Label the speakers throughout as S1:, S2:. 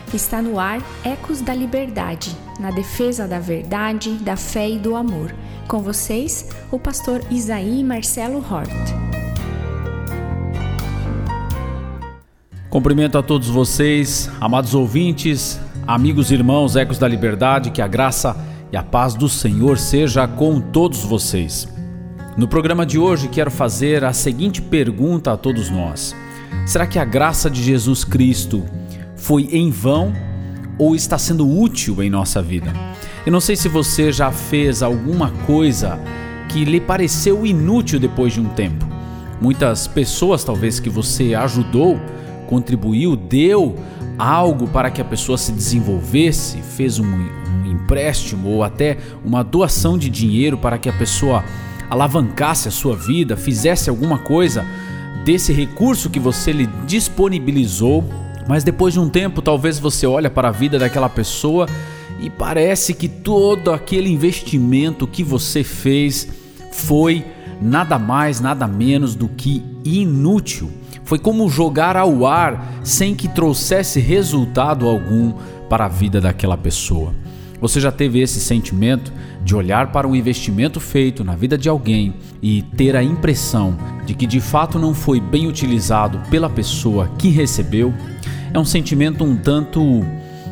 S1: Está no ar Ecos da Liberdade, na defesa da verdade, da fé e do amor. Com vocês, o pastor Isaí Marcelo Hort.
S2: Cumprimento a todos vocês, amados ouvintes, amigos e irmãos Ecos da Liberdade, que a graça e a paz do Senhor seja com todos vocês. No programa de hoje quero fazer a seguinte pergunta a todos nós: será que a graça de Jesus Cristo foi em vão ou está sendo útil em nossa vida? Eu não sei se você já fez alguma coisa que lhe pareceu inútil depois de um tempo. Muitas pessoas talvez que você ajudou, contribuiu, deu algo para que a pessoa se desenvolvesse, fez um empréstimo ou até uma doação de dinheiro para que a pessoa alavancasse a sua vida, fizesse alguma coisa desse recurso que você lhe disponibilizou. Mas depois de um tempo, talvez você olhe para a vida daquela pessoa e parece que todo aquele investimento que você fez foi nada mais, nada menos do que inútil. Foi como jogar ao ar sem que trouxesse resultado algum para a vida daquela pessoa. Você já teve esse sentimento de olhar para um investimento feito na vida de alguém e ter a impressão de que de fato não foi bem utilizado pela pessoa que recebeu? É um sentimento um tanto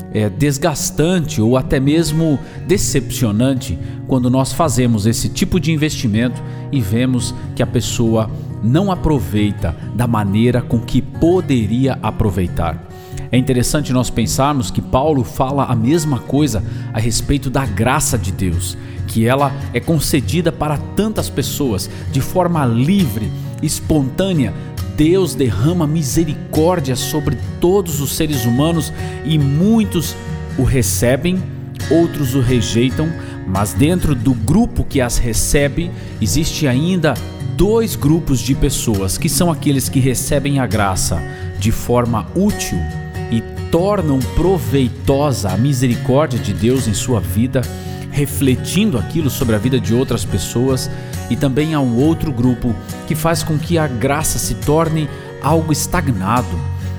S2: desgastante ou até mesmo decepcionante quando nós fazemos esse tipo de investimento e vemos que a pessoa não aproveita da maneira com que poderia aproveitar. É interessante nós pensarmos que Paulo fala a mesma coisa a respeito da graça de Deus, que ela é concedida para tantas pessoas de forma livre, espontânea. Deus derrama misericórdia sobre todos os seres humanos e muitos o recebem, outros o rejeitam, mas dentro do grupo que as recebe, existe ainda dois grupos de pessoas, que são aqueles que recebem a graça de forma útil e tornam proveitosa a misericórdia de Deus em sua vida, refletindo aquilo sobre a vida de outras pessoas, e também há um outro grupo que faz com que a graça se torne algo estagnado,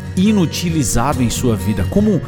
S2: inutilizado em sua vida, como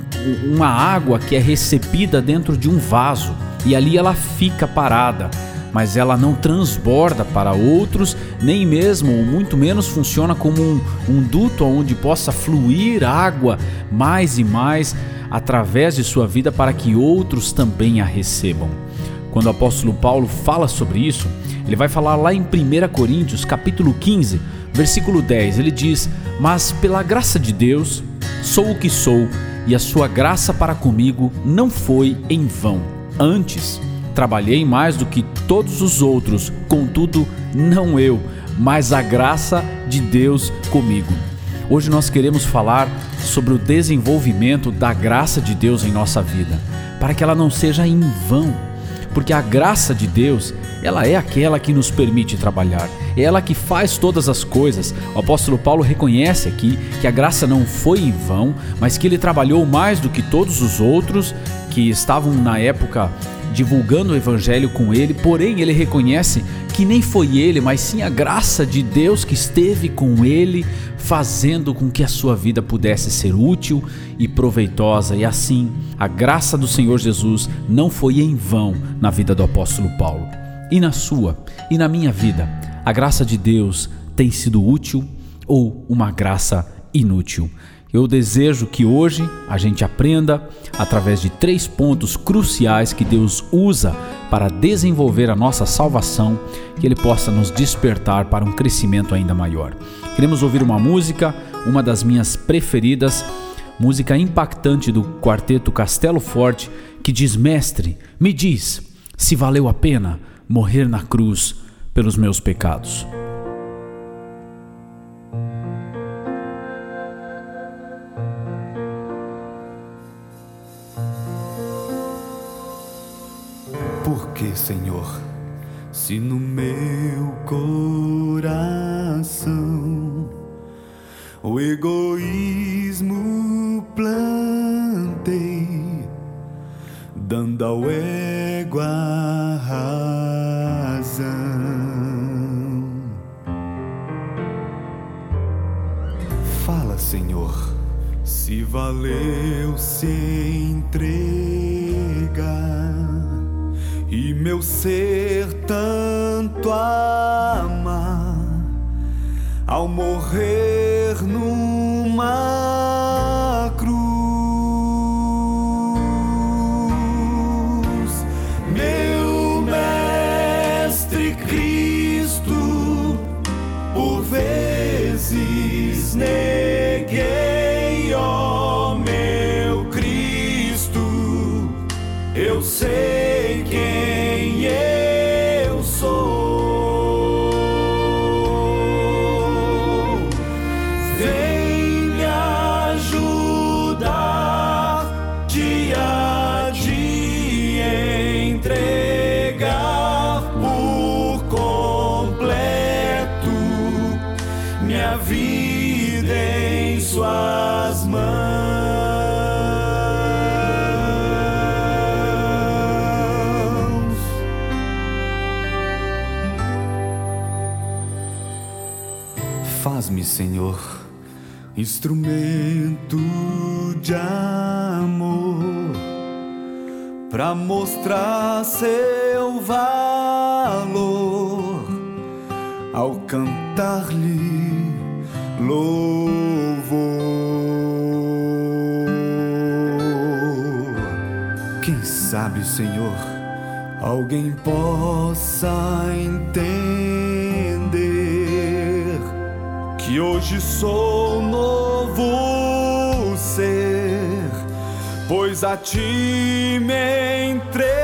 S2: uma água que é recebida dentro de um vaso e ali ela fica parada, mas ela não transborda para outros, nem mesmo, ou muito menos, funciona como um duto onde possa fluir água mais e mais através de sua vida para que outros também a recebam. Quando o apóstolo Paulo fala sobre isso, ele vai falar lá em 1 Coríntios, capítulo 15, versículo 10, ele diz: mas pela graça de Deus sou o que sou, e a sua graça para comigo não foi em vão. Antes, trabalhei mais do que todos os outros, contudo, não eu, mas a graça de Deus comigo. Hoje nós queremos falar sobre o desenvolvimento da graça de Deus em nossa vida, para que ela não seja em vão, porque a graça de Deus, ela é aquela que nos permite trabalhar, é ela que faz todas as coisas. O apóstolo Paulo reconhece aqui que a graça não foi em vão, mas que ele trabalhou mais do que todos os outros que estavam na época divulgando o evangelho com ele, porém ele reconhece que nem foi ele, mas sim a graça de Deus que esteve com ele, fazendo com que a sua vida pudesse ser útil e proveitosa. E assim, a graça do Senhor Jesus não foi em vão na vida do apóstolo Paulo. E na sua e na minha vida, a graça de Deus tem sido útil ou uma graça inútil? Eu desejo que hoje a gente aprenda através de 3 pontos cruciais que Deus usa para desenvolver a nossa salvação, que Ele possa nos despertar para um crescimento ainda maior. Queremos ouvir uma música, uma das minhas preferidas, música impactante do quarteto Castelo Forte, que diz: mestre, me diz se valeu a pena morrer na cruz pelos meus pecados.
S3: Porque, Senhor, se no meu coração o egoísmo plantei, dando ao ego a razão, fala, Senhor, se valeu, se entrega, e meu ser tanto ama, ao morrer numa cruz. Meu Mestre Cristo, por vezes neguei, ó meu Cristo, eu sei quem eu sou. Vem me ajudar dia a dia, entregar por completo minha vida em suas mãos. Faz-me, Senhor, instrumento de amor, pra mostrar seu valor ao cantar-lhe louvor. Quem sabe, Senhor, alguém possa entender que hoje sou novo ser, pois a ti me entreguei.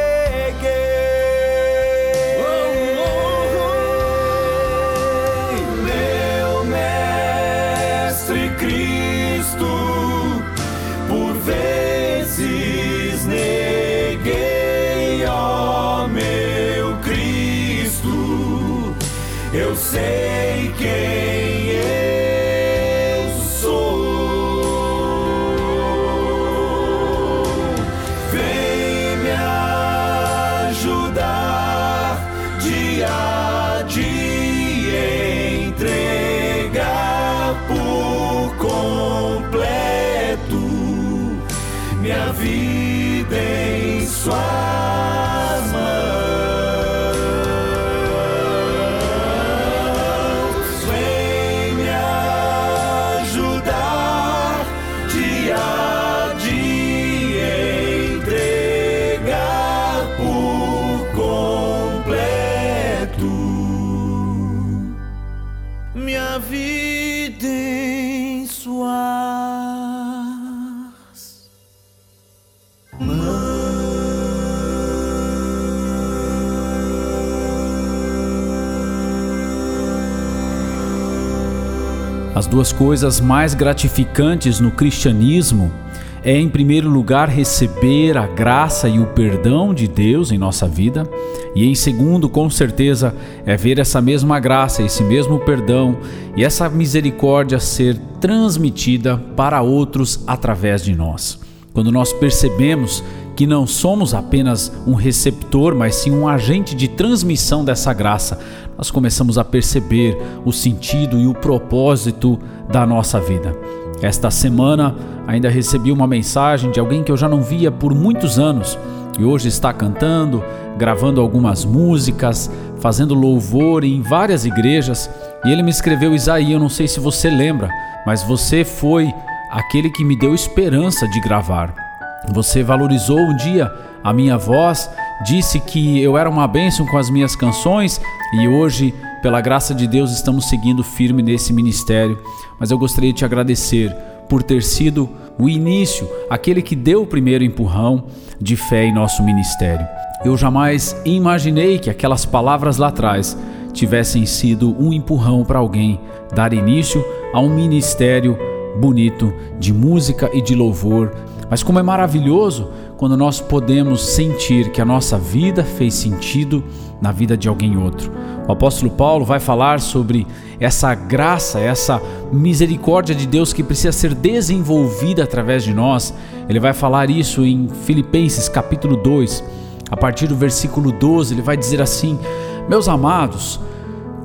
S3: Meu Mestre Cristo, por vezes neguei, ó meu Cristo, eu sei quem eu sou. Vem me ajudar dia a dia, entregar por completo minha vida em suas mãos. Vem me ajudar dia a dia, entregar por completo minha vida em suas mãos.
S2: As duas coisas mais gratificantes no cristianismo é, em primeiro lugar, receber a graça e o perdão de Deus em nossa vida, e em segundo, com certeza, é ver essa mesma graça, esse mesmo perdão e essa misericórdia ser transmitida para outros através de nós. Quando nós percebemos que não somos apenas um receptor, mas sim um agente de transmissão dessa graça, nós começamos a perceber o sentido e o propósito da nossa vida. Esta semana ainda recebi uma mensagem de alguém que eu já não via por muitos anos e hoje está cantando, gravando algumas músicas, fazendo louvor em várias igrejas, e ele me escreveu: Isaí, eu não sei se você lembra, mas você foi aquele que me deu esperança de gravar. Você valorizou um dia a minha voz, disse que eu era uma bênção com as minhas canções, e hoje, pela graça de Deus, estamos seguindo firme nesse ministério. Mas eu gostaria de te agradecer por ter sido o início, aquele que deu o primeiro empurrão de fé em nosso ministério. Eu jamais imaginei que aquelas palavras lá atrás tivessem sido um empurrão para alguém dar início a um ministério bonito de música e de louvor. Mas como é maravilhoso quando nós podemos sentir que a nossa vida fez sentido na vida de alguém outro. O apóstolo Paulo vai falar sobre essa graça, essa misericórdia de Deus que precisa ser desenvolvida através de nós. Ele vai falar isso em Filipenses capítulo 2, a partir do versículo 12, ele vai dizer assim: meus amados,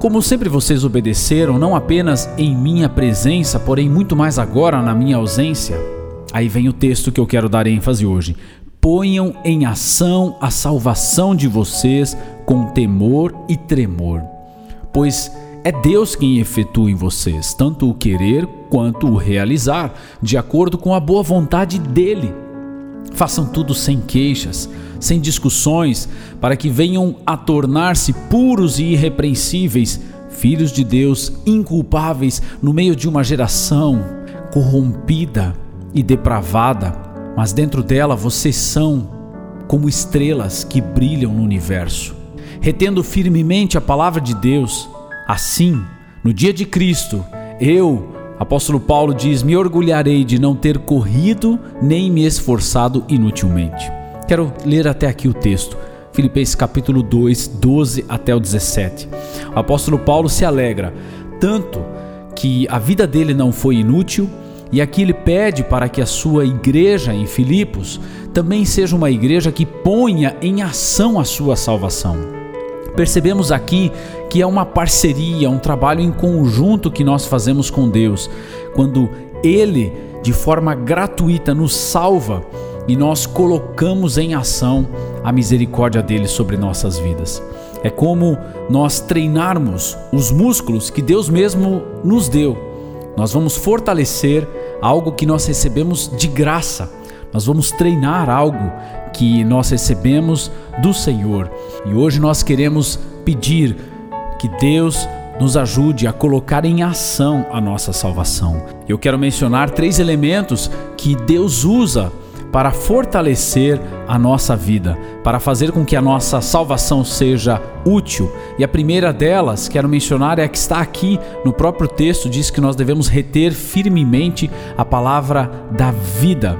S2: Como sempre vocês obedeceram, não apenas em minha presença, porém muito mais agora na minha ausência. Aí vem o texto que eu quero dar ênfase hoje. Ponham em ação a salvação de vocês com temor e tremor, pois é Deus quem efetua em vocês, tanto o querer quanto o realizar, de acordo com a boa vontade dele. Façam tudo sem queixas, sem discussões, para que venham a tornar-se puros e irrepreensíveis, filhos de Deus, inculpáveis no meio de uma geração corrompida e depravada, mas dentro dela vocês são como estrelas que brilham no universo, retendo firmemente a palavra de Deus. Assim, no dia de Cristo, eu, apóstolo Paulo diz, me orgulharei de não ter corrido nem me esforçado inutilmente. Quero ler até aqui o texto, Filipenses capítulo 2, 12 até o 17. O apóstolo Paulo se alegra tanto que a vida dele não foi inútil, e aqui ele pede para que a sua igreja em Filipos também seja uma igreja que ponha em ação a sua salvação. Percebemos aqui que é uma parceria, um trabalho em conjunto que nós fazemos com Deus, quando Ele, de forma gratuita, nos salva e nós colocamos em ação a misericórdia dele sobre nossas vidas. É como nós treinarmos os músculos que Deus mesmo nos deu. Nós vamos fortalecer algo que nós recebemos de graça. Nós vamos treinar algo que nós recebemos do Senhor. E hoje nós queremos pedir que Deus nos ajude a colocar em ação a nossa salvação. Eu quero mencionar 3 elementos que Deus usa para fortalecer a nossa vida, para fazer com que a nossa salvação seja útil. E a primeira delas, quero mencionar, é a que está aqui no próprio texto, diz que nós devemos reter firmemente a palavra da vida.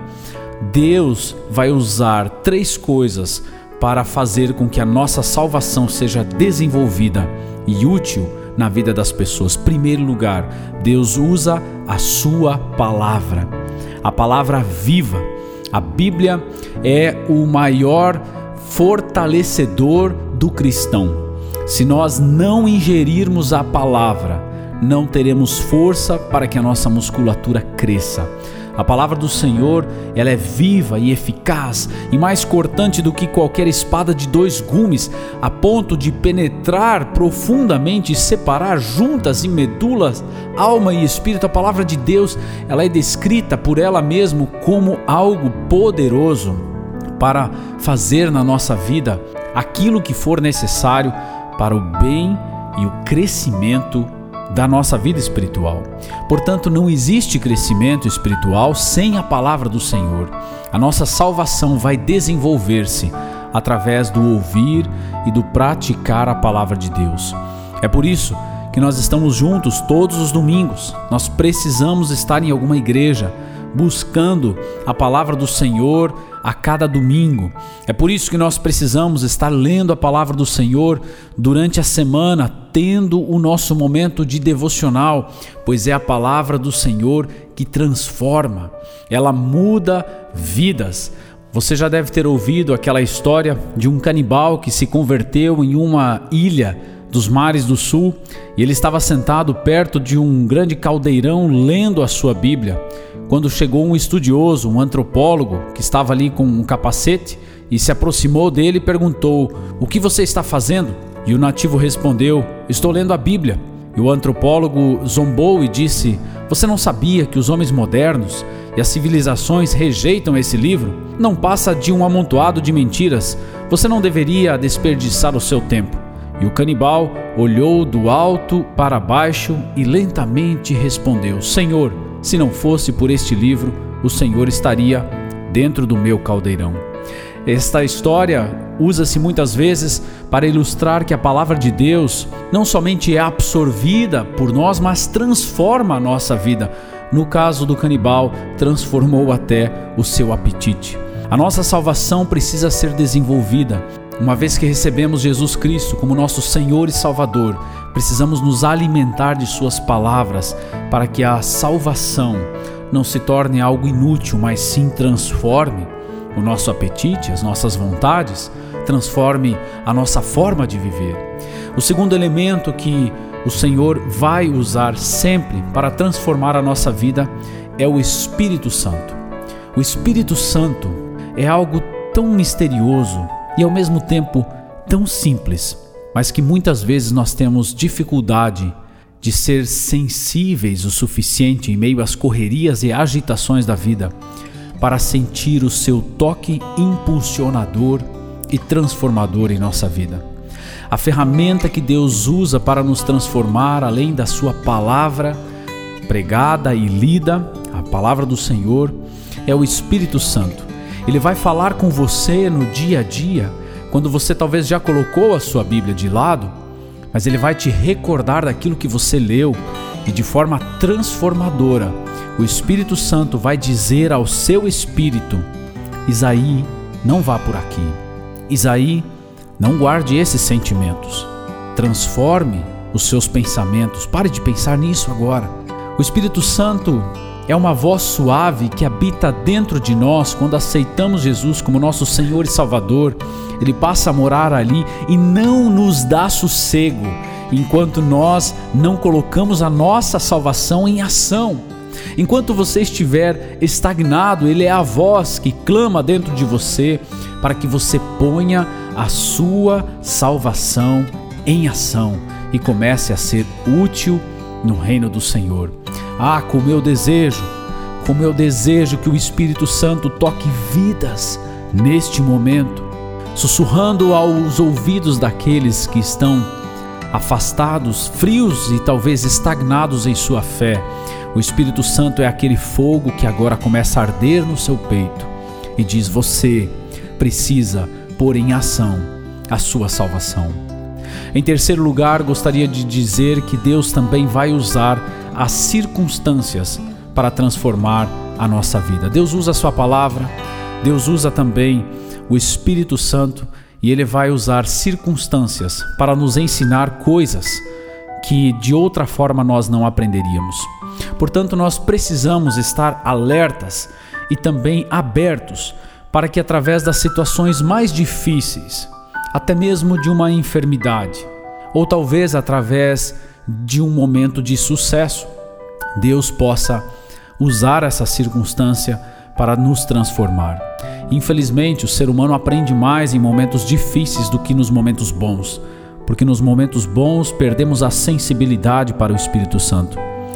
S2: Deus vai usar 3 coisas para fazer com que a nossa salvação seja desenvolvida e útil na vida das pessoas. Em primeiro lugar, Deus usa a sua palavra, a palavra viva. A Bíblia é o maior fortalecedor do cristão. Se nós não ingerirmos a palavra, não teremos força para que a nossa musculatura cresça. A palavra do Senhor, ela é viva e eficaz e mais cortante do que qualquer espada de 2 gumes, a ponto de penetrar profundamente e separar juntas e medulas, alma e espírito. A palavra de Deus, ela é descrita por ela mesma como algo poderoso para fazer na nossa vida aquilo que for necessário para o bem e o crescimento da nossa vida espiritual. Portanto, não existe crescimento espiritual sem a palavra do Senhor. A nossa salvação vai desenvolver-se através do ouvir e do praticar a palavra de Deus. É por isso que nós estamos juntos todos os domingos. Nós precisamos estar em alguma igreja buscando a palavra do Senhor a cada domingo. É por isso que nós precisamos estar lendo a palavra do Senhor durante a semana, tendo o nosso momento de devocional, pois é a palavra do Senhor que transforma, ela muda vidas. Você já deve ter ouvido aquela história de um canibal que se converteu em uma ilha dos mares do sul, e ele estava sentado perto de um grande caldeirão lendo a sua Bíblia, quando chegou um estudioso, um antropólogo, que estava ali com um capacete, e se aproximou dele e perguntou: "O que você está fazendo?" E o nativo respondeu: "Estou lendo a Bíblia." E o antropólogo zombou e disse: "Você não sabia que os homens modernos e as civilizações rejeitam esse livro? Não passa de um amontoado de mentiras. Você não deveria desperdiçar o seu tempo." E o canibal olhou do alto para baixo e lentamente respondeu: "Senhor, se não fosse por este livro, o Senhor estaria dentro do meu caldeirão." Esta história usa-se muitas vezes para ilustrar que a palavra de Deus não somente é absorvida por nós, mas transforma a nossa vida. No caso do canibal, transformou até o seu apetite. A nossa salvação precisa ser desenvolvida. Uma vez que recebemos Jesus Cristo como nosso Senhor e Salvador, precisamos nos alimentar de suas palavras para que a salvação não se torne algo inútil, mas sim transforme o nosso apetite, as nossas vontades, transforme a nossa forma de viver. O segundo elemento que o Senhor vai usar sempre para transformar a nossa vida é o Espírito Santo. O Espírito Santo é algo tão misterioso e ao mesmo tempo tão simples, mas que muitas vezes nós temos dificuldade de ser sensíveis o suficiente em meio às correrias e agitações da vida para sentir o seu toque impulsionador e transformador em nossa vida. A ferramenta que Deus usa para nos transformar, além da sua palavra pregada e lida, a palavra do Senhor, é o Espírito Santo. Ele vai falar com você no dia a dia, quando você talvez já colocou a sua Bíblia de lado, mas ele vai te recordar daquilo que você leu e de forma transformadora, o Espírito Santo vai dizer ao seu espírito: Isaí, não vá por aqui. Isaí, não guarde esses sentimentos. Transforme os seus pensamentos. Pare de pensar nisso agora. O Espírito Santo é uma voz suave que habita dentro de nós quando aceitamos Jesus como nosso Senhor e Salvador. Ele passa a morar ali e não nos dá sossego enquanto nós não colocamos a nossa salvação em ação. Enquanto você estiver estagnado, Ele é a voz que clama dentro de você para que você ponha a sua salvação em ação e comece a ser útil no reino do Senhor. Como eu desejo que o Espírito Santo toque vidas neste momento, sussurrando aos ouvidos daqueles que estão afastados, frios e talvez estagnados em sua fé. O Espírito Santo é aquele fogo que agora começa a arder no seu peito e diz: você precisa pôr em ação a sua salvação. Em terceiro lugar, gostaria de dizer que Deus também vai usar as circunstâncias para transformar a nossa vida. Deus usa a sua palavra, Deus usa também o Espírito Santo e Ele vai usar circunstâncias para nos ensinar coisas que de outra forma nós não aprenderíamos. Portanto, nós precisamos estar alertas e também abertos para que através das situações mais difíceis, até mesmo de uma enfermidade, ou talvez através de um momento de sucesso, Deus possa usar essa circunstância para nos transformar. Infelizmente, o ser humano aprende mais em momentos difíceis do que nos momentos bons, porque nos momentos bons perdemos a sensibilidade para o Espírito Santo.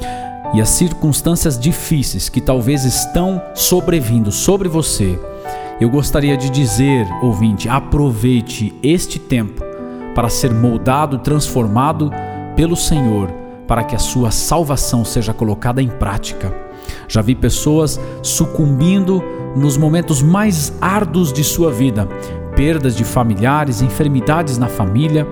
S2: E as circunstâncias difíceis que talvez estão sobrevindo sobre você, eu gostaria de dizer, ouvinte, aproveite este tempo para ser moldado, transformado pelo Senhor, para que a sua salvação seja colocada em prática. Já vi pessoas sucumbindo nos momentos mais árduos de sua vida, perdas de familiares, enfermidades na família,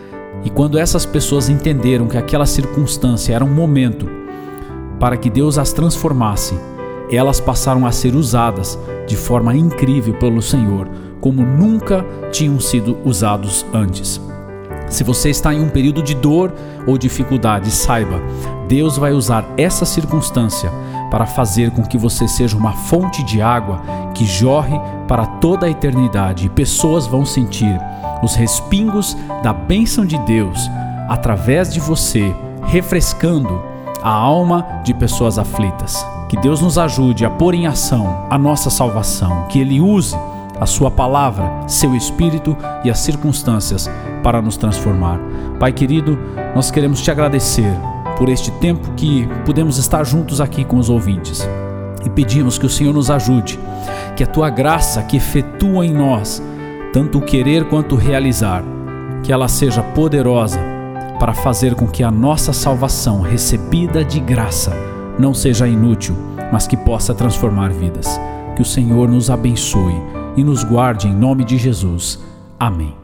S2: e quando essas pessoas entenderam que aquela circunstância era um momento para que Deus as transformasse, elas passaram a ser usadas de forma incrível pelo Senhor, como nunca tinham sido usados antes. Se você está em um período de dor ou dificuldade, saiba, Deus vai usar essa circunstância para fazer com que você seja uma fonte de água que jorre para toda a eternidade, e pessoas vão sentir os respingos da bênção de Deus através de você, refrescando a alma de pessoas aflitas. Que Deus nos ajude a pôr em ação a nossa salvação, que Ele use a sua palavra, seu Espírito e as circunstâncias para nos transformar. Pai querido, nós queremos te agradecer por este tempo que pudemos estar juntos aqui com os ouvintes e pedimos que o Senhor nos ajude, que a tua graça que efetua em nós tanto o querer quanto o realizar, que ela seja poderosa para fazer com que a nossa salvação recebida de graça não seja inútil, mas que possa transformar vidas. Que o Senhor nos abençoe e nos guarde em nome de Jesus. Amém.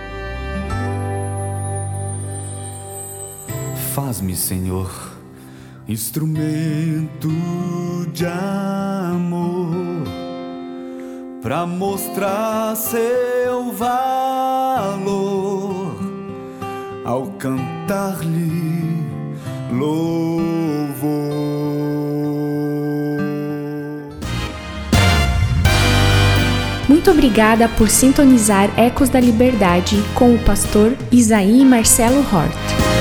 S3: Faz-me, Senhor, instrumento de amor, pra mostrar seu valor ao cantar-lhe louvor.
S1: Muito obrigada por sintonizar Ecos da Liberdade com o pastor Isaí Marcelo Hort.